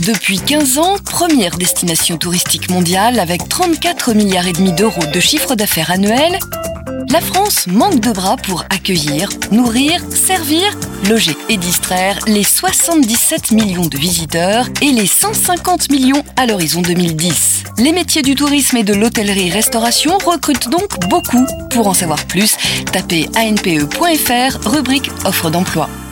Depuis 15 ans, première destination touristique mondiale avec 34 milliards et demi d'euros de chiffre d'affaires annuel, la France manque de bras pour accueillir, nourrir, servir, loger et distraire les 77 millions de visiteurs et les 150 millions à l'horizon 2010. Les métiers du tourisme et de l'hôtellerie-restauration recrutent donc beaucoup. Pour en savoir plus, tapez anpe.fr, rubrique offre d'emploi.